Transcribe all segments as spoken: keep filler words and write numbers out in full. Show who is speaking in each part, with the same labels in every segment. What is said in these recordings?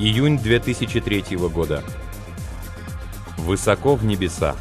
Speaker 1: Июнь две тысячи третьего года. Высоко в небесах.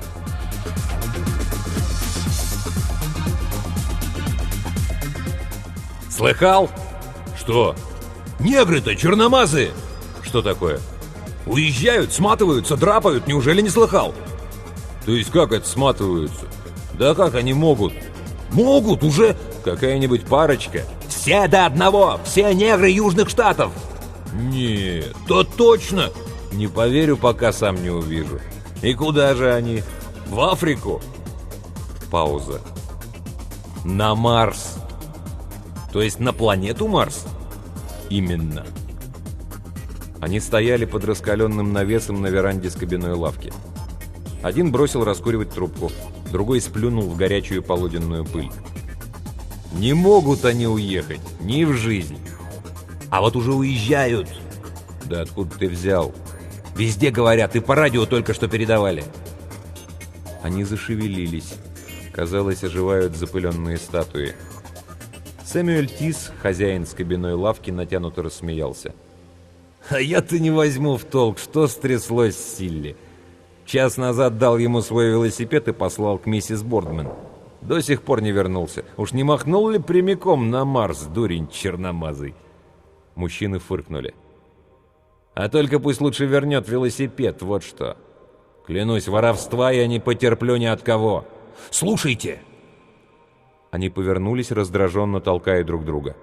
Speaker 2: Слыхал?
Speaker 1: Что?
Speaker 2: Негры-то черномазые.
Speaker 1: Что такое?
Speaker 2: Уезжают, сматываются, драпают. Неужели не слыхал?
Speaker 1: То есть как это сматываются? Да как они могут?
Speaker 2: Могут уже.
Speaker 1: Какая-нибудь парочка?
Speaker 2: Все до одного. Все негры Южных Штатов.
Speaker 1: Нет.
Speaker 2: То точно.
Speaker 1: Не поверю, пока сам не увижу. И куда же они?
Speaker 2: В Африку.
Speaker 1: Пауза. На Марс.
Speaker 2: То есть на планету Марс?
Speaker 1: Именно. Они стояли под раскаленным навесом на веранде с кабиной лавки. Один бросил раскуривать трубку, другой сплюнул в горячую полуденную пыль. Не могут они уехать, ни в жизнь.
Speaker 2: А вот уже уезжают.
Speaker 1: Да откуда ты взял?
Speaker 2: Везде говорят, и по радио только что передавали.
Speaker 1: Они зашевелились. Казалось, оживают запыленные статуи. Сэмюэль Тис, хозяин с кабиной лавки, натянуто рассмеялся. «А я-то не возьму в толк, что стряслось с Силли. Час назад дал ему свой велосипед и послал к миссис Бордмен. До сих пор не вернулся. Уж не махнул ли прямиком на Марс, дурень черномазый?» Мужчины фыркнули. «А только пусть лучше вернет велосипед, вот что. Клянусь, воровства я не потерплю ни от кого.
Speaker 2: Слушайте!»
Speaker 1: Они повернулись, раздраженно толкая друг друга.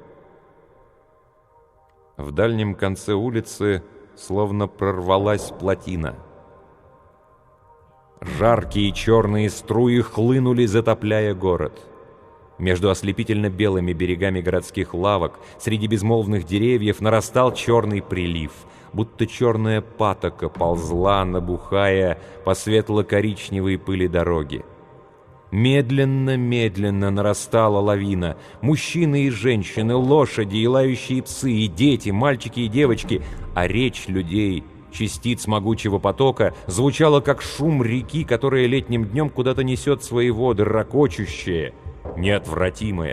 Speaker 1: В дальнем конце улицы словно прорвалась плотина. Жаркие черные струи хлынули, затопляя город. Между ослепительно-белыми берегами городских лавок, среди безмолвных деревьев, нарастал черный прилив, будто черная патока ползла, набухая по светло-коричневой пыли дороги. Медленно-медленно нарастала лавина. Мужчины и женщины, лошади и лающие псы, и дети, мальчики и девочки, а речь людей, частиц могучего потока, звучала как шум реки, которая летним днем куда-то несет свои воды, ракочущие, неотвратимые.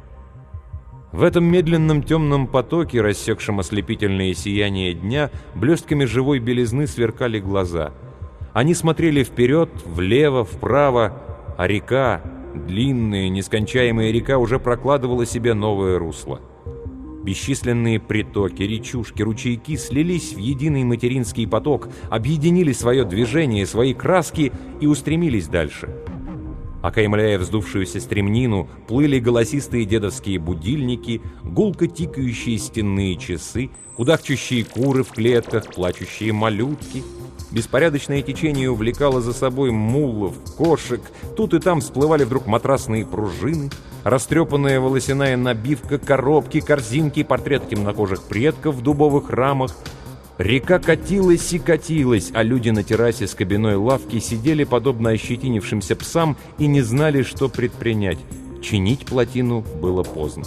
Speaker 1: В этом медленном темном потоке, рассекшем ослепительное сияние дня, блестками живой белизны сверкали глаза. Они смотрели вперед, влево, вправо, а река, длинная, нескончаемая река, уже прокладывала себе новое русло. Бесчисленные притоки, речушки, ручейки слились в единый материнский поток, объединили свое движение, свои краски и устремились дальше. Окаймляя вздувшуюся стремнину, плыли голосистые дедовские будильники, гулко тикающие стенные часы, кудахчущие куры в клетках, плачущие малютки. Беспорядочное течение увлекало за собой мулов, кошек, тут и там всплывали вдруг матрасные пружины, растрепанная волосяная набивка, коробки, корзинки, портреты темнокожих предков в дубовых рамах. Река катилась и катилась, а люди на террасе с кабиной лавки сидели, подобно ощетинившимся псам, и не знали, что предпринять. Чинить плотину было поздно.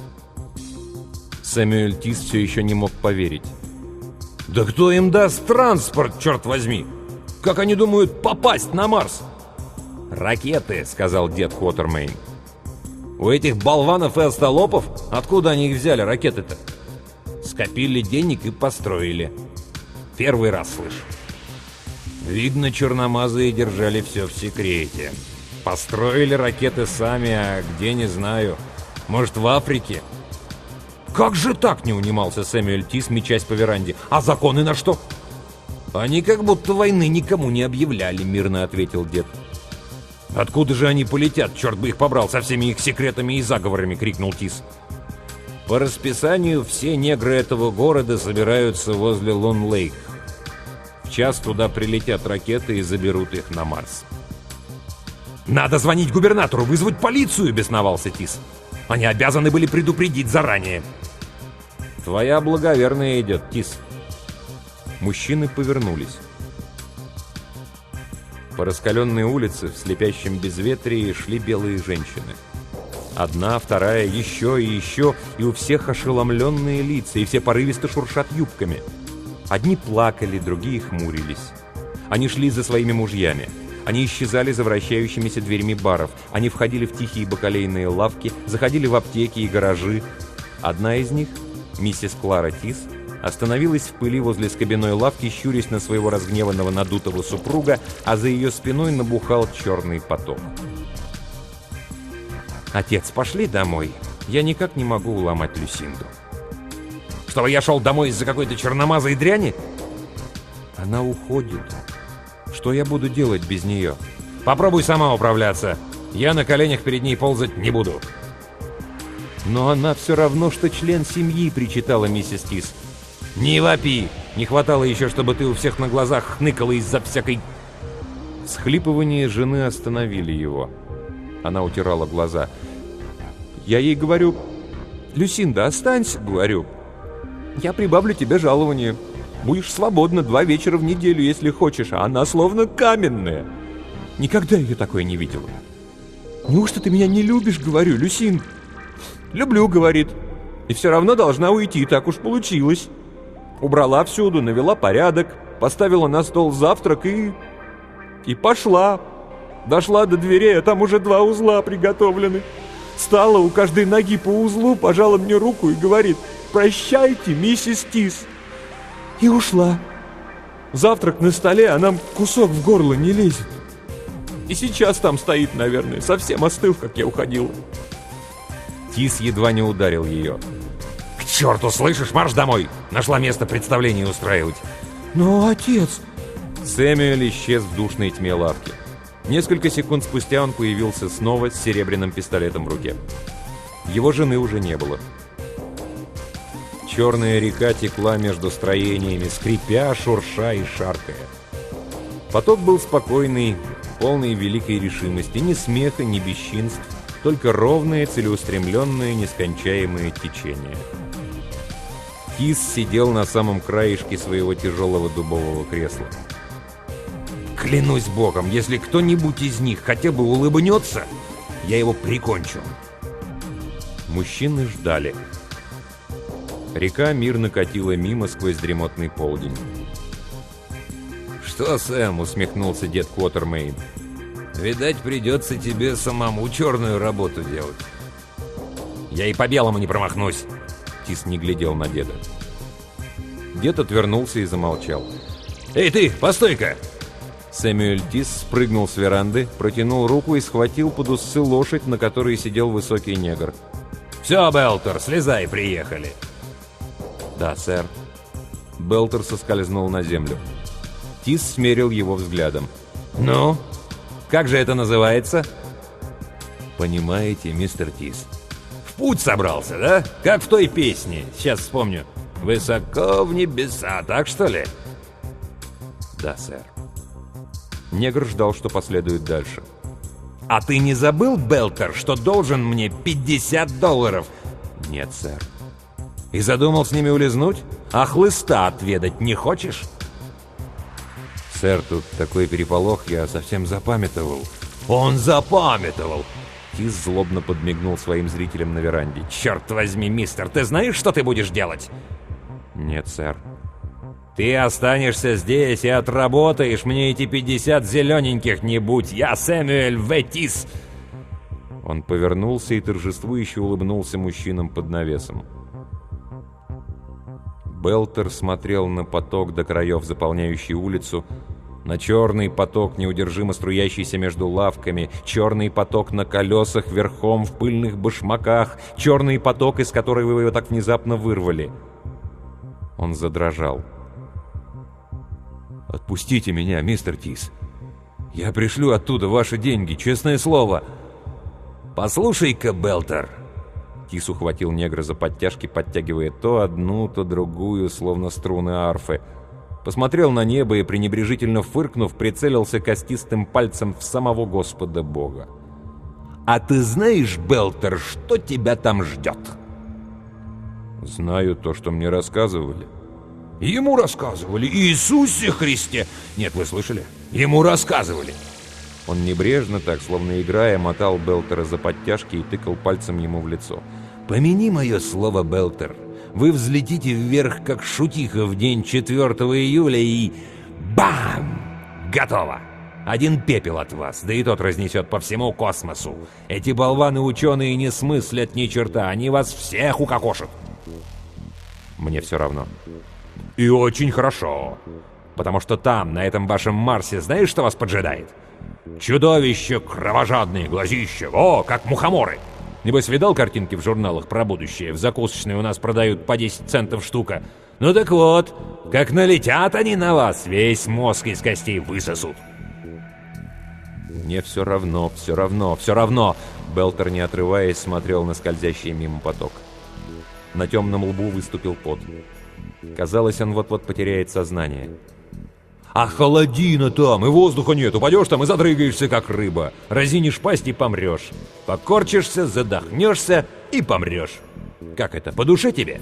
Speaker 1: Сэмюэль Тис все еще не мог поверить.
Speaker 2: Да кто им даст транспорт, черт возьми? Как они думают попасть на Марс?
Speaker 1: «Ракеты», — сказал дед Хоттермейн.
Speaker 2: У этих болванов и остолопов? Откуда они их взяли, ракеты-то? Скопили денег и построили. Первый раз слышу.
Speaker 1: Видно, черномазые держали все в секрете. Построили ракеты сами, а где, не знаю. Может, в Африке?
Speaker 2: «Как же так?» — не унимался Сэмюэль Тис, мечась по веранде. «А законы на что?»
Speaker 1: «Они как будто войны никому не объявляли», — мирно ответил дед.
Speaker 2: «Откуда же они полетят? Черт бы их побрал со всеми их секретами и заговорами!» — крикнул Тис.
Speaker 1: «По расписанию все негры этого города собираются возле Лун-Лейк. В час туда прилетят ракеты и заберут их на Марс».
Speaker 2: «Надо звонить губернатору, вызвать полицию!» — бесновался Тис. «Они обязаны были предупредить заранее».
Speaker 1: «Твоя благоверная идет, Тис». Мужчины повернулись. По раскаленной улице в слепящем безветрии шли белые женщины. Одна, вторая, еще и еще, и у всех ошеломленные лица, и все порывисто шуршат юбками. Одни плакали, другие хмурились. Они шли за своими мужьями. Они исчезали за вращающимися дверьми баров. Они входили в тихие бакалейные лавки, заходили в аптеки и гаражи. Одна из них, миссис Клара Тис, остановилась в пыли возле скобяной лавки, щурясь на своего разгневанного надутого супруга, а за ее спиной набухал черный поток. «Отец, пошли домой. Я никак не могу уломать Люсинду».
Speaker 2: «Чтобы я шел домой из-за какой-то черномазой дряни?»
Speaker 1: «Она уходит. Что я буду делать без нее?»
Speaker 2: «Попробуй сама управляться. Я на коленях перед ней ползать не буду».
Speaker 1: «Но она все равно, что член семьи», — причитала миссис Тис.
Speaker 2: «Не вопи! Не хватало еще, чтобы ты у всех на глазах хныкала из-за всякой...»
Speaker 1: Всхлипывания жены остановили его. Она утирала глаза. Я ей говорю: «Люсинда, останься», — говорю. «Я прибавлю тебе жалование. Будешь свободна два вечера в неделю, если хочешь». А она словно каменная. Никогда ее такое не видела. «Неужто ты меня не любишь?» — говорю. «Люсин». «Люблю», — говорит. «И все равно должна уйти, так уж получилось». Убрала всюду, навела порядок, поставила на стол завтрак и... И пошла. Дошла до дверей, а там уже два узла приготовлены. Стала у каждой ноги по узлу, пожала мне руку и говорит: «Прощайте, миссис Тис». И ушла. Завтрак на столе, а нам кусок в горло не лезет. И сейчас там стоит, наверное, совсем остыв, как я уходил. Тис едва не ударил ее.
Speaker 2: «К черту, слышишь, марш домой! Нашла место представления устраивать!»
Speaker 1: «Но, отец...» Сэмюэль исчез в душной тьме лавки. Несколько секунд спустя он появился снова с серебряным пистолетом в руке. Его жены уже не было. Черная река текла между строениями, скрипя, шурша и шаркая. Поток был спокойный, полный великой решимости, ни смеха, ни бесчинств, только ровное, целеустремленное, нескончаемое течение. Тис сидел на самом краешке своего тяжелого дубового кресла.
Speaker 2: «Клянусь богом, если кто-нибудь из них хотя бы улыбнется, я его прикончу».
Speaker 1: Мужчины ждали. Река мирно катила мимо сквозь дремотный полдень.
Speaker 2: «Что, Сэм?» — усмехнулся дед Квотермейн. «Видать, придется тебе самому черную работу делать». «Я и по белому не промахнусь!»
Speaker 1: Тис не глядел на деда. Дед отвернулся и замолчал.
Speaker 2: «Эй ты, постой-ка!»
Speaker 1: Сэмюэль Тис спрыгнул с веранды, протянул руку и схватил под усы лошадь, на которой сидел высокий негр.
Speaker 2: «Все, Белтер, слезай, приехали!»
Speaker 1: «Да, сэр». Белтер соскользнул на землю. Тис смерил его взглядом.
Speaker 2: «Ну, как же это называется?»
Speaker 1: «Понимаете, мистер Тис?»
Speaker 2: «В путь собрался, да? Как в той песне. Сейчас вспомню. Высоко в небеса, так что ли?»
Speaker 1: «Да, сэр». Негр ждал, что последует дальше.
Speaker 2: «А ты не забыл, Белтер, что должен мне пятьдесят долларов?»
Speaker 1: «Нет, сэр».
Speaker 2: «И задумал с ними улизнуть? А хлыста отведать не хочешь?»
Speaker 1: «Сэр, тут такой переполох, я совсем запамятовал».
Speaker 2: «Он запамятовал!»
Speaker 1: Тис злобно подмигнул своим зрителям на веранде.
Speaker 2: «Черт возьми, мистер, ты знаешь, что ты будешь делать?»
Speaker 1: «Нет, сэр».
Speaker 2: «Ты останешься здесь и отработаешь мне эти пятьдесят зелененьких, не будь я Сэмюэль В. Тис!»
Speaker 1: Он повернулся и торжествующе улыбнулся мужчинам под навесом. Белтер смотрел на поток до краев, заполняющий улицу, на черный поток, неудержимо струящийся между лавками, черный поток на колесах верхом в пыльных башмаках, черный поток, из которого его так внезапно вырвали. Он задрожал. «Отпустите меня, мистер Тис. Я пришлю оттуда ваши деньги, честное слово».
Speaker 2: «Послушай-ка, Белтер».
Speaker 1: Тис ухватил негра за подтяжки, подтягивая то одну, то другую, словно струны арфы. Посмотрел на небо и, пренебрежительно фыркнув, прицелился костистым пальцем в самого Господа Бога.
Speaker 2: «А ты знаешь, Белтер, что тебя там ждет?»
Speaker 1: «Знаю то, что мне рассказывали».
Speaker 2: «Ему рассказывали? Иисусе Христе!» «Нет, вы слышали? Ему рассказывали!»
Speaker 1: Он небрежно, так словно играя, мотал Белтера за подтяжки и тыкал пальцем ему в лицо.
Speaker 2: «Помяни мое слово, Белтер. Вы взлетите вверх, как шутиха в день четвёртого июля, и... бам! Готово! Один пепел от вас, да и тот разнесет по всему космосу. Эти болваны-ученые не смыслят ни черта, они вас всех укокошат!»
Speaker 1: «Мне все равно». И очень хорошо. Потому что там, на этом вашем Марсе, знаешь, что вас поджидает? Чудовище, кровожадные глазища. О, как мухоморы. Небось, видал картинки в журналах про будущее? В закусочной у нас продают по десять центов штука. Ну так вот, как налетят они на вас, весь мозг из костей высосут.
Speaker 2: Мне все равно, все равно, все равно. Белтер, не отрываясь, смотрел на скользящий мимо поток. На темном лбу выступил пот. Казалось, он вот-вот потеряет сознание.
Speaker 1: А холодина там, и воздуха нет. Упадешь там и задрыгаешься, как рыба. Разинишь пасть и помрешь. Покорчишься, задохнешься и помрешь. Как это, по душе тебе?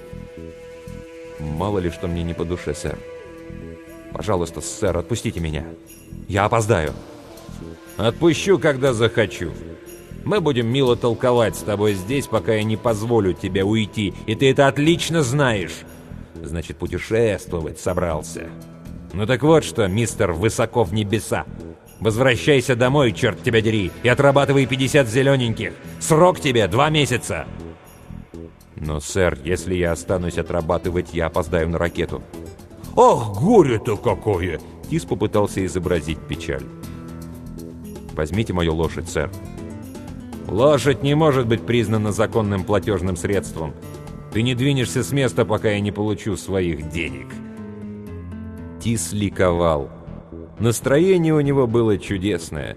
Speaker 2: Мало ли, что мне не по душе, сэр. Пожалуйста, сэр, отпустите меня.
Speaker 1: Я опоздаю. Отпущу, когда захочу. Мы будем мило толковать с тобой здесь, пока я не позволю тебе уйти. И ты это отлично знаешь. Значит, путешествовать собрался. Ну так вот что, мистер Высоко в небеса. Возвращайся домой, черт тебя дери, и отрабатывай пятьдесят зелененьких. Срок тебе два месяца.
Speaker 2: Но, сэр, если я останусь отрабатывать, я опоздаю на ракету.
Speaker 1: Ах, горе-то какое!
Speaker 2: Тис попытался изобразить печаль. Возьмите мою лошадь, сэр.
Speaker 1: Лошадь не может быть признана законным платежным средством. Ты не двинешься с места, пока я не получу своих денег.
Speaker 2: Тис ликовал. Настроение у него было чудесное.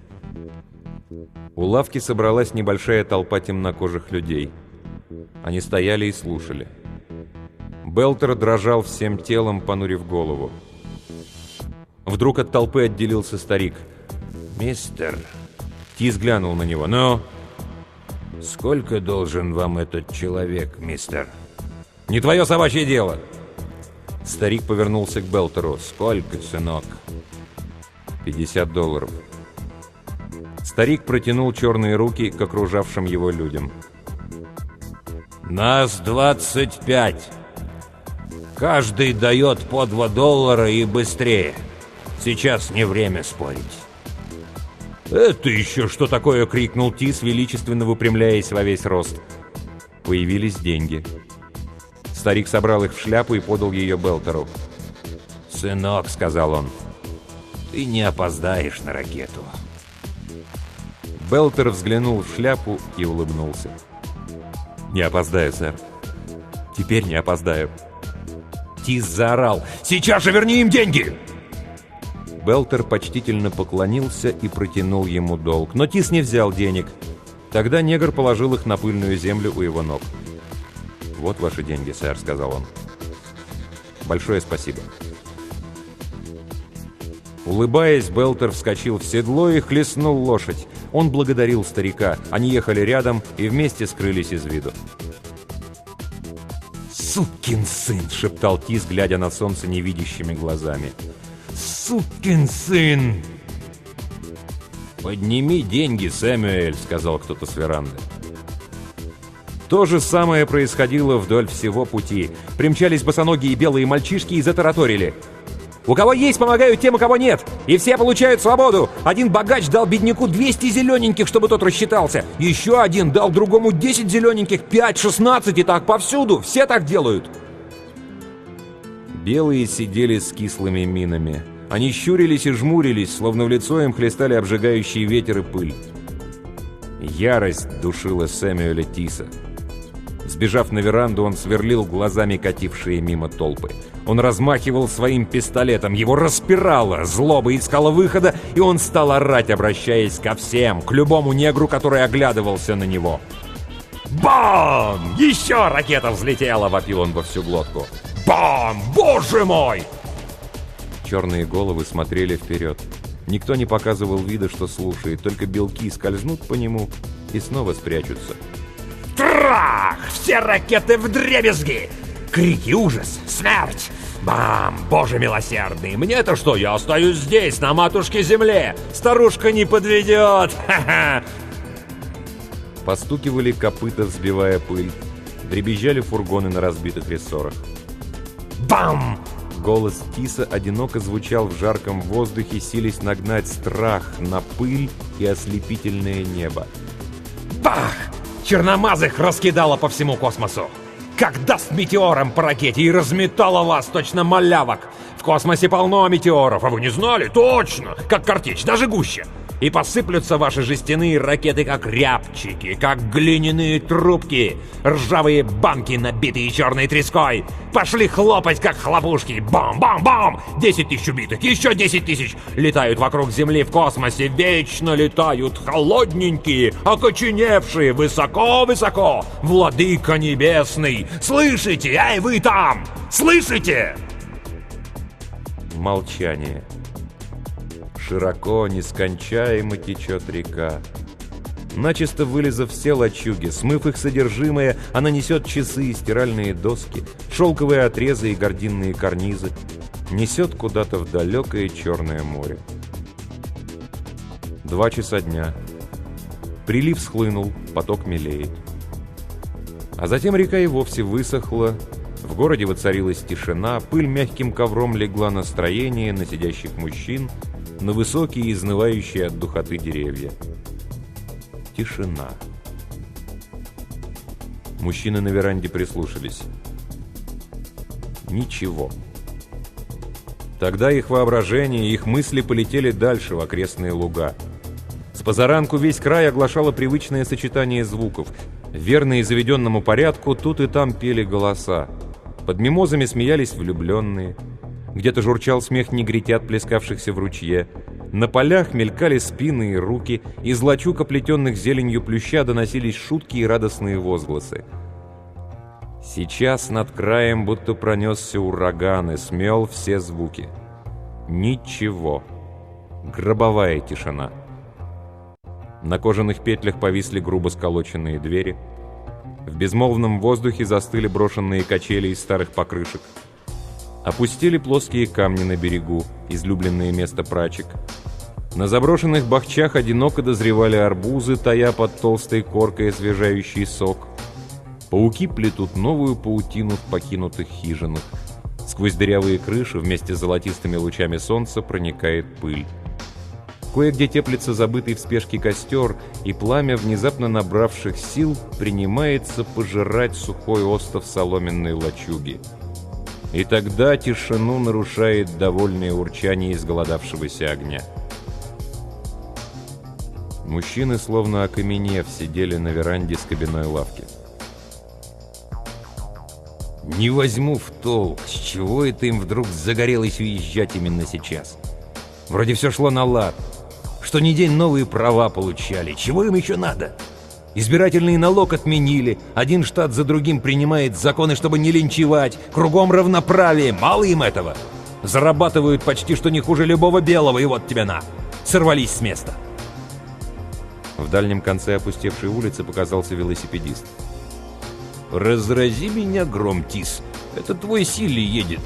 Speaker 2: У лавки собралась небольшая толпа темнокожих людей. Они стояли и слушали. Белтер дрожал всем телом, понурив голову. Вдруг от толпы отделился старик.
Speaker 1: «Мистер...»
Speaker 2: Тис глянул на него. «Ну?»
Speaker 1: «Сколько должен вам этот человек, мистер?» «Не твое собачье дело!»
Speaker 2: Старик повернулся к Белтеру.
Speaker 1: «Сколько, сынок?»
Speaker 2: «пятьдесят долларов». Старик протянул черные руки к окружавшим его людям.
Speaker 1: «Нас двадцать пять. Каждый дает по два доллара и быстрее. Сейчас не время спорить». «Это еще что такое?» — крикнул Тис, величественно выпрямляясь во весь рост.
Speaker 2: Появились деньги. Старик собрал их в шляпу и подал ее Белтеру.
Speaker 1: «Сынок», — сказал он, — «ты не опоздаешь на ракету».
Speaker 2: Белтер взглянул в шляпу и улыбнулся. «Не опоздаю, сэр. Теперь не опоздаю».
Speaker 1: Тис заорал: «Сейчас же верни им деньги!»
Speaker 2: Белтер почтительно поклонился и протянул ему долг, но Тис не взял денег. Тогда негр положил их на пыльную землю у его ног. «Вот ваши деньги, сэр», — сказал он. «Большое спасибо». Улыбаясь, Белтер вскочил в седло и хлестнул лошадь. Он благодарил старика. Они ехали рядом и вместе скрылись из виду.
Speaker 1: «Сукин сын!» — шептал Тис, глядя на солнце невидящими глазами. «Сукин сын!»
Speaker 2: «Подними деньги, Сэмюэль», — сказал кто-то с веранды. То же самое происходило вдоль всего пути. Примчались босоногие белые мальчишки и затараторили.
Speaker 1: «У кого есть, помогают тем, у кого нет! И все получают свободу! Один богач дал бедняку двести зелененьких, чтобы тот рассчитался! Еще один дал другому десять зелененьких, пять, шестнадцать, и так повсюду! Все так делают!»
Speaker 2: Белые сидели с кислыми минами. Они щурились и жмурились, словно в лицо им хлестали обжигающий ветер и пыль. Ярость душила Сэмюэля Тиса. Сбежав на веранду, он сверлил глазами катившие мимо толпы. Он размахивал своим пистолетом, его распирало, злоба искала выхода, и он стал орать, обращаясь ко всем, к любому негру, который оглядывался на него.
Speaker 1: «Бам! Еще ракета взлетела!» — вопил он во всю глотку. «Бам! Боже мой!»
Speaker 2: Черные головы смотрели вперед. Никто не показывал вида, что слушает, только белки скользнут по нему и снова спрячутся.
Speaker 1: Трах! Все ракеты вдребезги! Крики, ужас, смерть! Бам! Боже милосердный! Мне-то что? Я остаюсь здесь, на матушке земле! Старушка не подведет! Ха-ха!»
Speaker 2: Постукивали копыта, взбивая пыль. Дребезжали фургоны на разбитых рессорах.
Speaker 1: Бам!
Speaker 2: Голос Тиса одиноко звучал в жарком воздухе, силясь нагнать страх на пыль и ослепительное небо.
Speaker 1: Бах! Черномазых раскидало по всему космосу. как даст метеором по ракете и разметала вас, точно малявок. В космосе полно метеоров, а вы не знали? Точно! Как картечь, даже гуще. И посыплются ваши жестяные ракеты, как рябчики, как глиняные трубки, ржавые банки, набитые черной треской. Пошли хлопать, как хлопушки. Бам-бам-бам! Десять тысяч убитых, еще десять тысяч. Летают вокруг Земли в космосе, вечно летают, холодненькие, окоченевшие, высоко-высоко. Владыка Небесный, слышите? Эй, вы там! Слышите?
Speaker 2: Молчание. Широко, нескончаемо течет река. Начисто вылезав все лачуги, смыв их содержимое, она несет часы, стиральные доски, шелковые отрезы и гардинные карнизы. Несет куда-то в далекое Черное море. Два часа дня. Прилив схлынул, поток мелеет. А затем река и вовсе высохла. В городе воцарилась тишина, пыль мягким ковром легла на строение, на сидящих мужчин, на высокие, изнывающие от духоты деревья. Тишина. Мужчины на веранде прислушались. Ничего. Тогда их воображение и их мысли полетели дальше, в окрестные луга. С позаранку весь край оглашало привычное сочетание звуков. Верные заведенному порядку, тут и там пели голоса. Под мимозами смеялись влюбленные. Где-то журчал смех негритят, плескавшихся в ручье. На полях мелькали спины и руки, из лачуг, оплетенных зеленью плюща, доносились шутки и радостные возгласы. Сейчас над краем будто пронесся ураган и смел все звуки. Ничего. Гробовая тишина. На кожаных петлях повисли грубо сколоченные двери. В безмолвном воздухе застыли брошенные качели из старых покрышек. Опустили плоские камни на берегу, излюбленное место прачек. На заброшенных бахчах одиноко дозревали арбузы, тая под толстой коркой освежающий сок. Пауки плетут новую паутину в покинутых хижинах. Сквозь дырявые крыши вместе с золотистыми лучами солнца проникает пыль. Кое-где теплится забытый в спешке костер, и пламя внезапно набравших сил принимается пожирать сухой остов соломенной лачуги. И тогда тишину нарушает довольное урчание изголодавшегося огня. Мужчины, словно окаменев, сидели на веранде с кабиной лавки. Не возьму в толк, с чего это им вдруг загорелось уезжать именно сейчас. Вроде все шло на лад. Что ни день новые права получали. Чего им еще надо? Избирательный налог отменили. Один штат за другим принимает законы, чтобы не линчевать. Кругом равноправие. Мало им этого. Зарабатывают почти что не хуже любого белого, и вот тебе на. Сорвались с места. В дальнем конце опустевшей улицы показался велосипедист. «Разрази меня, гром, Тис. Это твой Силли едет».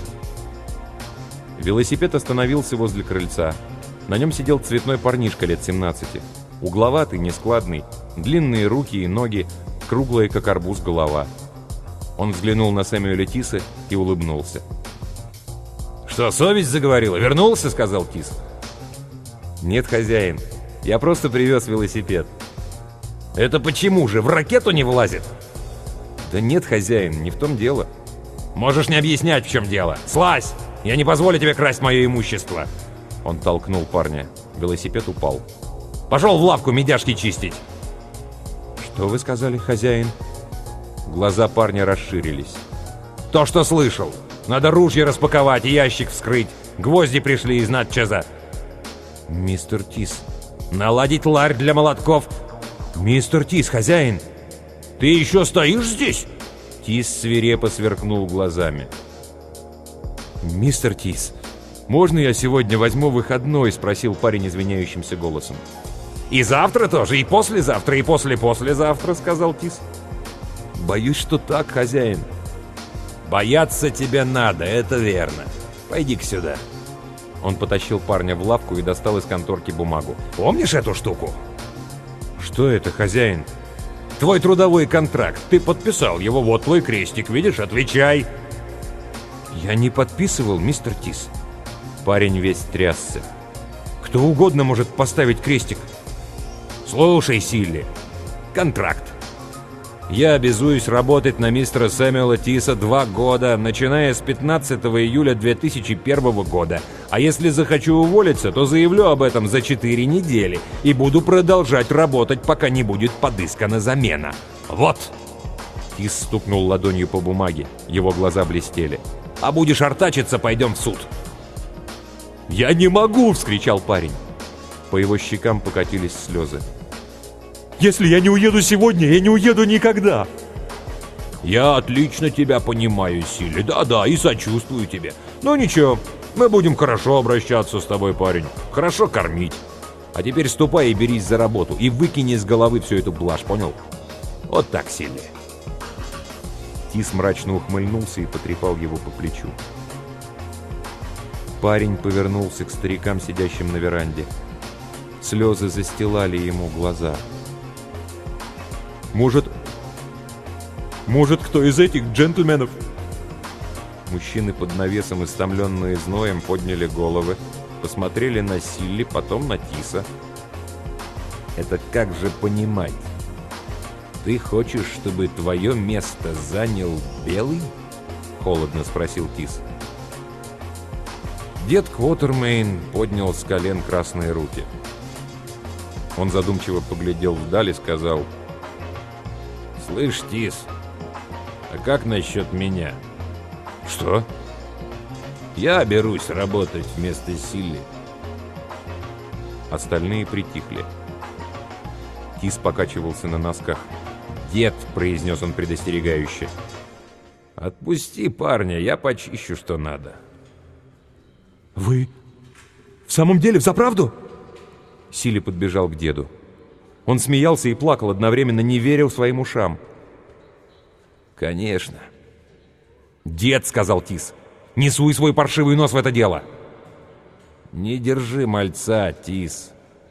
Speaker 2: Велосипед остановился возле крыльца. На нем сидел цветной парнишка лет семнадцати. Угловатый, нескладный, длинные руки и ноги, круглая, как арбуз, голова. Он взглянул на Сэмюэля Тиса и улыбнулся. «Что, совесть заговорила? Вернулся?» — сказал Тис. «Нет, хозяин, я просто привез велосипед». «Это почему же? В ракету не влазит?» «Да нет, хозяин, не в том дело». «Можешь не объяснять, в чем дело. Слазь! Я не позволю тебе красть мое имущество!» Он толкнул парня. Велосипед упал. «Пошел в лавку медяшки чистить!» «Что вы сказали, хозяин?» Глаза парня расширились. «То, что слышал. Надо ружье распаковать и ящик вскрыть. Гвозди пришли из Натчеза». «Мистер Тис». «Наладить ларь для молотков». «Мистер Тис, хозяин». «Ты еще стоишь здесь?» Тис свирепо сверкнул глазами. «Мистер Тис, можно я сегодня возьму выходной?» — спросил парень извиняющимся голосом. «И завтра тоже, и послезавтра, и после-послезавтра», — сказал Тис. «Боюсь, что так, хозяин». «Бояться тебе надо, это верно. Пойди-ка сюда». Он потащил парня в лавку и достал из конторки бумагу. «Помнишь эту штуку?» «Что это, хозяин?» «Твой трудовой контракт. Ты подписал его, вот твой крестик, видишь? Отвечай!» «Я не подписывал, мистер Тис». Парень весь трясся. «Кто угодно может поставить крестик». «Слушай, Силли, контракт.
Speaker 1: Я обязуюсь работать на мистера Сэмюэла Тиса два года, начиная с пятнадцатого июля две тысячи первого года. А если захочу уволиться, то заявлю об этом за четыре недели и буду продолжать работать, пока не будет подыскана замена. Вот!» Тис стукнул ладонью по бумаге. Его глаза блестели. «А будешь артачиться, пойдем в суд!» «Я не могу!» — вскричал парень. По его щекам покатились слезы. «Если я не уеду сегодня, я не уеду никогда!» «Я отлично тебя понимаю, Силли. Да-да, и сочувствую тебе. Но ничего, мы будем хорошо обращаться с тобой, парень. Хорошо кормить. А теперь ступай и берись за работу. И выкини из головы всю эту блажь, понял? Вот так, Силли!» Тис мрачно ухмыльнулся и потрепал его по плечу. Парень повернулся к старикам, сидящим на веранде. Слезы застилали ему глаза. «Может... Может, кто из этих джентльменов?» Мужчины под навесом, истомленные зноем, подняли головы, посмотрели на Силли, потом на Тиса. «Это как же понимать? Ты хочешь, чтобы твое место занял Белый?» — холодно спросил Тис. Дед Квотермейн поднял с колен красные руки. Он задумчиво поглядел вдаль и сказал: «Слышь, Тис, а как насчет меня?» «Что?» «Я берусь работать вместо Силли». Остальные притихли. Тис покачивался на носках. «Дед», — произнес он предостерегающе, — «отпусти парня, я почищу, что надо». «Вы в самом деле взаправду?» Силли подбежал к деду. Он смеялся и плакал, одновременно не верил своим ушам. «Конечно». «Дед», — сказал Тис, — «не суй свой паршивый нос в это дело». «Не держи мальца, Тис».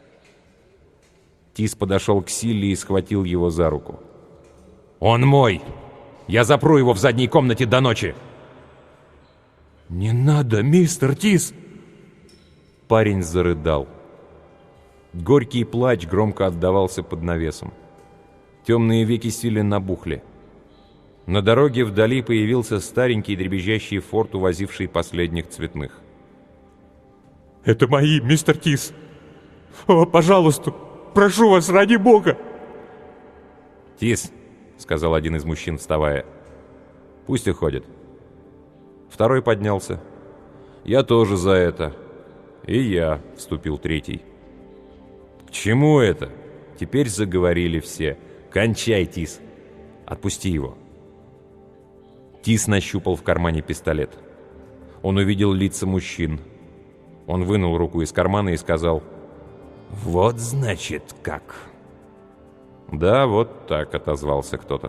Speaker 1: Тис подошел к Силли и схватил его за руку. «Он мой! Я запру его в задней комнате до ночи!» «Не надо, мистер Тис!» Парень зарыдал. Горький плач громко отдавался под навесом. Темные веки Силли набухли. На дороге вдали появился старенький дребезжащий форт, увозивший последних цветных. «Это мои, мистер Тис! О, пожалуйста, прошу вас, ради бога!» «Тис», — сказал один из мужчин, вставая, — «пусть уходит». Второй поднялся. «Я тоже за это». «И я», — вступил третий. «К чему это?» Теперь заговорили все. «Кончай, Тис. Отпусти его». Тис нащупал в кармане пистолет. Он увидел лица мужчин. Он вынул руку из кармана и сказал: «Вот значит как». «Да, вот так», — отозвался кто-то.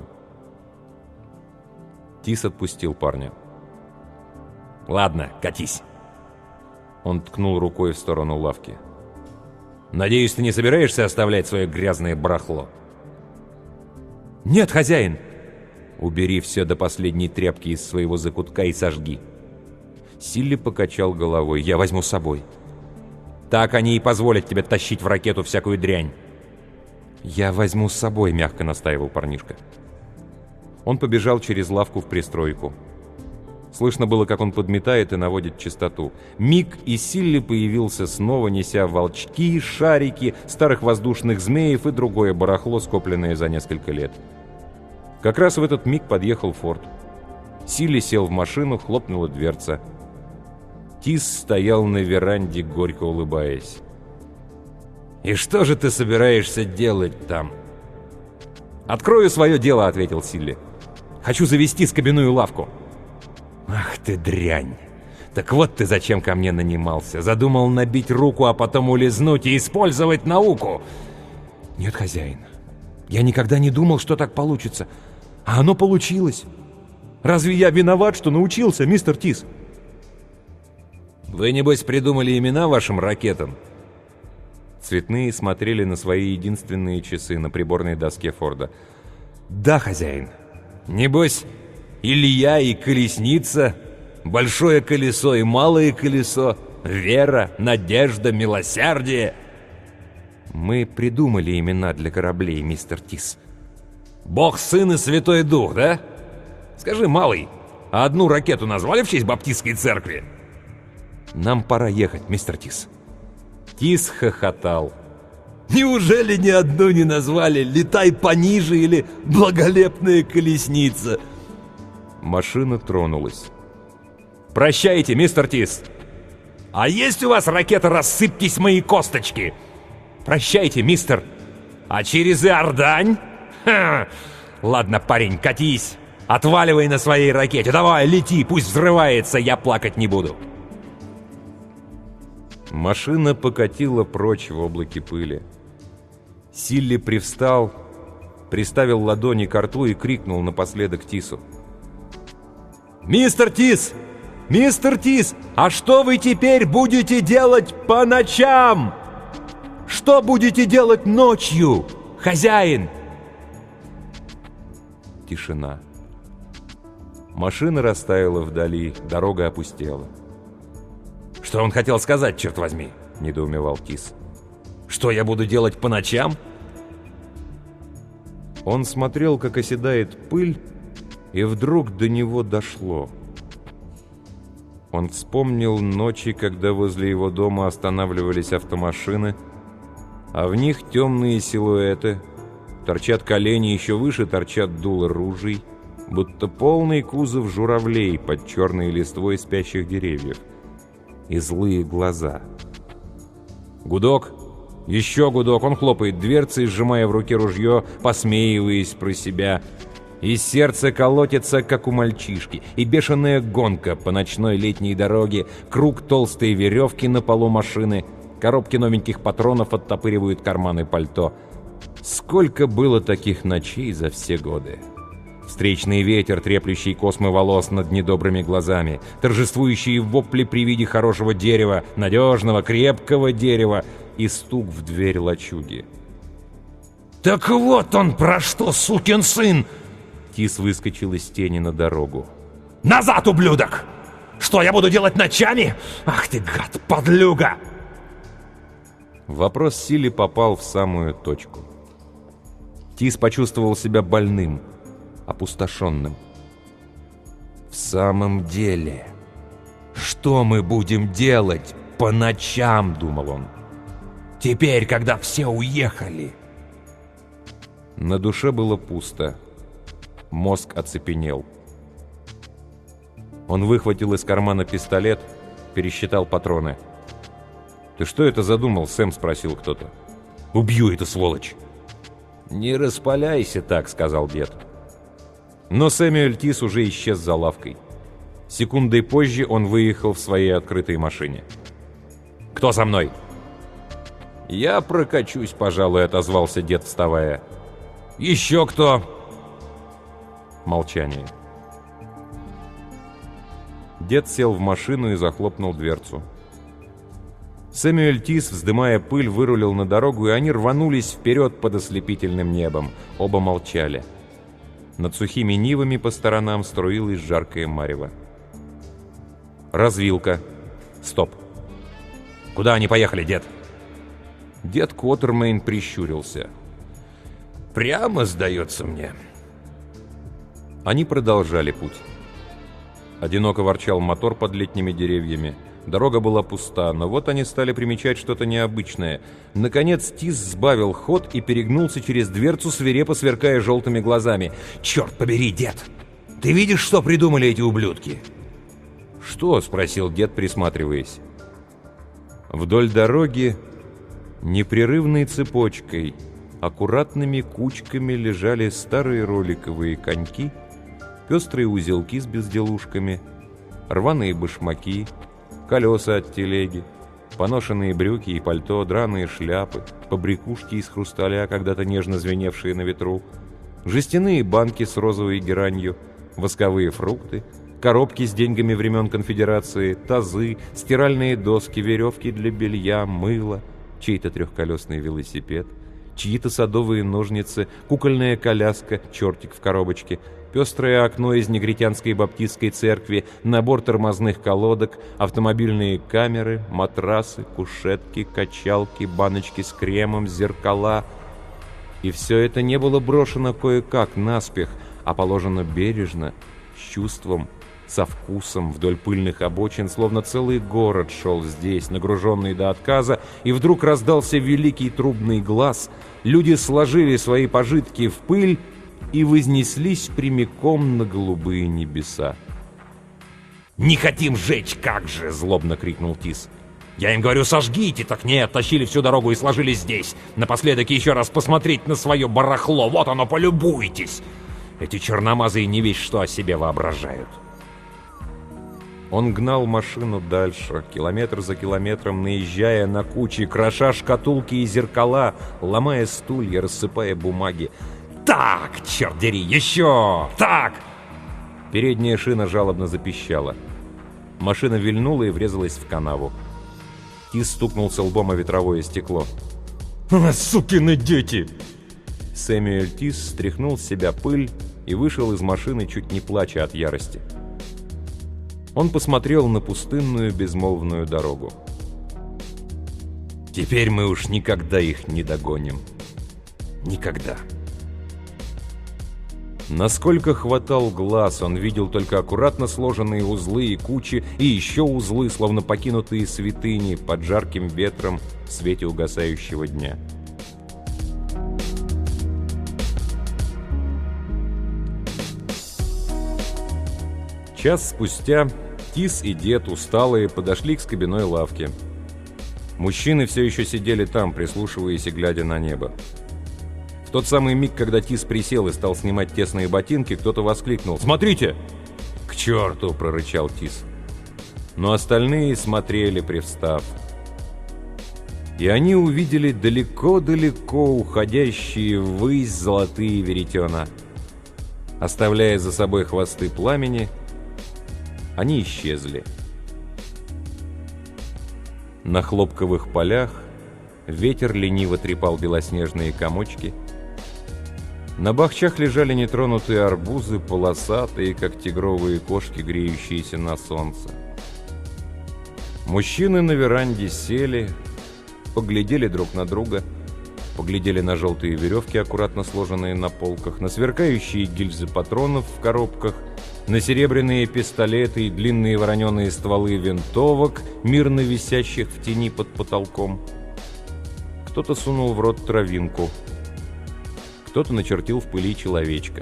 Speaker 1: Тис отпустил парня. «Ладно, катись». Он ткнул рукой в сторону лавки. «Надеюсь, ты не собираешься оставлять свое грязное барахло?» «Нет, хозяин!» «Убери все до последней тряпки из своего закутка и сожги». Силли покачал головой. «Я возьму с собой». «Так они и позволят тебе тащить в ракету всякую дрянь». «Я возьму с собой», — мягко настаивал парнишка. Он побежал через лавку в пристройку. Слышно было, как он подметает и наводит чистоту. Миг, и Силли появился снова, неся волчки, шарики, старых воздушных змеев и другое барахло, скопленное за несколько лет. Как раз в этот миг подъехал форт. Силли сел в машину, хлопнула дверца. Тис стоял на веранде, горько улыбаясь. «И что же ты собираешься делать там?» «Открою свое дело», — ответил Силли. «Хочу завести скобяную лавку». «Ах ты дрянь! Так вот ты зачем ко мне нанимался. Задумал набить руку, а потом улизнуть и использовать науку!» «Нет, хозяин, я никогда не думал, что так получится. А оно получилось. Разве я виноват, что научился, мистер Тис?» «Вы, небось, придумали имена вашим ракетам?» Цветные смотрели на свои единственные часы на приборной доске Форда. «Да, хозяин». «Небось, Илья и Колесница, Большое колесо и Малое колесо, Вера, Надежда, Милосердие». «Мы придумали имена для кораблей, мистер Тис».
Speaker 2: Бог, Сын и Святой Дух, да? Скажи, малый, а одну ракету назвали в честь Баптистской церкви?
Speaker 1: Нам пора ехать, мистер Тис. Тис хохотал.
Speaker 2: Неужели ни одну не назвали «Летай пониже» или «Благолепная колесница»?
Speaker 1: Машина тронулась. «Прощайте, мистер Тис!»
Speaker 2: «А есть у вас ракета «Рассыпьтесь мои косточки»?»
Speaker 1: «Прощайте, мистер!»
Speaker 2: «А через Иордань?» Ха! Ладно, парень, катись! Отваливай на своей ракете! Давай, лети, пусть взрывается, я плакать не буду!»
Speaker 1: Машина покатила прочь в облаке пыли. Силли привстал, приставил ладони к рту и крикнул напоследок Тису. «Мистер Тис! Мистер Тис! А что вы теперь будете делать по ночам? Что будете делать ночью, хозяин?» Тишина. Машина растаяла вдали, дорога опустела.
Speaker 2: «Что он хотел сказать, черт возьми?» — недоумевал Тис. «Что я буду делать по ночам?»
Speaker 1: Он смотрел, как оседает пыль, и вдруг до него дошло. Он вспомнил ночи, когда возле его дома останавливались автомашины, а в них темные силуэты, торчат колени, еще выше торчат дула ружей, будто полный кузов журавлей под черной листвой спящих деревьев. И злые глаза. Гудок, еще гудок, он хлопает дверцей, сжимая в руке ружье, посмеиваясь про себя. И сердце колотится, как у мальчишки, и бешеная гонка по ночной летней дороге, круг толстой веревки на полу машины, коробки новеньких патронов оттопыривают карманы пальто. Сколько было таких ночей за все годы? Встречный ветер, треплющий космы волос над недобрыми глазами, торжествующие вопли при виде хорошего дерева, надежного, крепкого дерева и стук в дверь лачуги.
Speaker 2: «Так вот он про что, сукин сын!»
Speaker 1: Тис выскочил из тени на дорогу.
Speaker 2: «Назад, ублюдок! Что я буду делать ночами? Ах ты, гад, подлюга!»
Speaker 1: Вопрос Силли попал в самую точку. Тис почувствовал себя больным, опустошенным. «В самом деле, что мы будем делать по ночам?» — думал он.
Speaker 2: «Теперь, когда все уехали!»
Speaker 1: На душе было пусто. Мозг оцепенел. Он выхватил из кармана пистолет, пересчитал патроны. «Ты что это задумал, Сэм?» — спросил кто-то.
Speaker 2: «Убью эту сволочь!»
Speaker 1: «Не распаляйся так», — сказал дед. Но Сэмюэль Тис уже исчез за лавкой. Секундой позже он выехал в своей открытой машине.
Speaker 2: «Кто со мной?»
Speaker 1: «Я прокачусь, пожалуй», — отозвался дед, вставая.
Speaker 2: «Еще кто?»
Speaker 1: Молчание. Дед сел в машину и захлопнул дверцу. Сэмюэль Тис, вздымая пыль, вырулил на дорогу, и они рванулись вперед под ослепительным небом. Оба молчали. Над сухими нивами по сторонам струилось жаркое марево. Развилка. Стоп.
Speaker 2: «Куда они поехали, дед?»
Speaker 1: Дед Квотермейн прищурился.
Speaker 2: «Прямо, сдается мне».
Speaker 1: Они продолжали путь. Одиноко ворчал мотор под летними деревьями. Дорога была пуста, но вот они стали примечать что-то необычное. Наконец Тис сбавил ход и перегнулся через дверцу, свирепо сверкая желтыми глазами.
Speaker 2: «Черт побери, дед! Ты видишь, что придумали эти ублюдки?»
Speaker 1: «Что?» — спросил дед, присматриваясь. Вдоль дороги непрерывной цепочкой, аккуратными кучками лежали старые роликовые коньки, пестрые узелки с безделушками, рваные башмаки, колеса от телеги, поношенные брюки и пальто, драные шляпы, побрякушки из хрусталя, когда-то нежно звеневшие на ветру, жестяные банки с розовой геранью, восковые фрукты, коробки с деньгами времен конфедерации, тазы, стиральные доски, веревки для белья, мыло, чей-то трехколесный велосипед, чьи-то садовые ножницы, кукольная коляска, чертик в коробочке, пестрое окно из негритянской баптистской церкви, набор тормозных колодок, автомобильные камеры, матрасы, кушетки, качалки, баночки с кремом, зеркала. И все это не было брошено кое-как наспех, а положено бережно, с чувством, со вкусом вдоль пыльных обочин, словно целый город шел здесь, нагруженный до отказа, и вдруг раздался великий трубный глас, люди сложили свои пожитки в пыль и вознеслись прямиком на голубые небеса.
Speaker 2: «Не хотим сжечь, как же!» — злобно крикнул Тис. «Я им говорю, сожгите!» Так нет, тащили всю дорогу и сложили здесь. Напоследок еще раз посмотреть на свое барахло. Вот оно, полюбуйтесь! Эти черномазые не весь что о себе воображают.
Speaker 1: Он гнал машину дальше, километр за километром, наезжая на кучи, кроша шкатулки и зеркала, ломая стулья, рассыпая бумаги.
Speaker 2: «Так, черт дери, еще! Так!»
Speaker 1: Передняя шина жалобно запищала. Машина вильнула и врезалась в канаву. Тис стукнулся лбом о ветровое стекло.
Speaker 2: «А, сукины дети!»
Speaker 1: Сэмюэль Тис стряхнул с себя пыль и вышел из машины, чуть не плача от ярости. Он посмотрел на пустынную безмолвную дорогу. «Теперь мы уж никогда их не догоним. Никогда». Насколько хватал глаз, он видел только аккуратно сложенные узлы и кучи, и еще узлы, словно покинутые святыни, под жарким ветром в свете угасающего дня. Час спустя Тис и дед, усталые, подошли к скобяной лавке. Мужчины все еще сидели там, прислушиваясь и глядя на небо. В тот самый миг, когда Тис присел и стал снимать тесные ботинки, кто-то воскликнул: «Смотрите!» «К черту!» — прорычал Тис. Но остальные смотрели, привстав. И они увидели далеко-далеко уходящие ввысь золотые веретена. Оставляя за собой хвосты пламени, они исчезли. На хлопковых полях ветер лениво трепал белоснежные комочки. На бахчах лежали нетронутые арбузы, полосатые, как тигровые кошки, греющиеся на солнце. Мужчины на веранде сели, поглядели друг на друга, поглядели на желтые веревки, аккуратно сложенные на полках, на сверкающие гильзы патронов в коробках, на серебряные пистолеты и длинные вороненые стволы винтовок, мирно висящих в тени под потолком. Кто-то сунул в рот травинку, кто-то начертил в пыли человечка.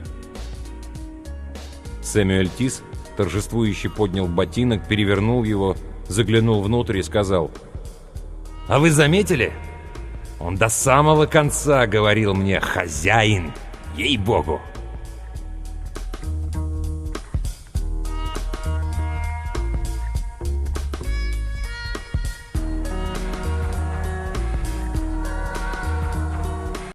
Speaker 1: Сэмюэль Тис торжествующе поднял ботинок, перевернул его, заглянул внутрь и сказал: «А вы заметили? Он до самого конца говорил мне: хозяин, ей-богу!»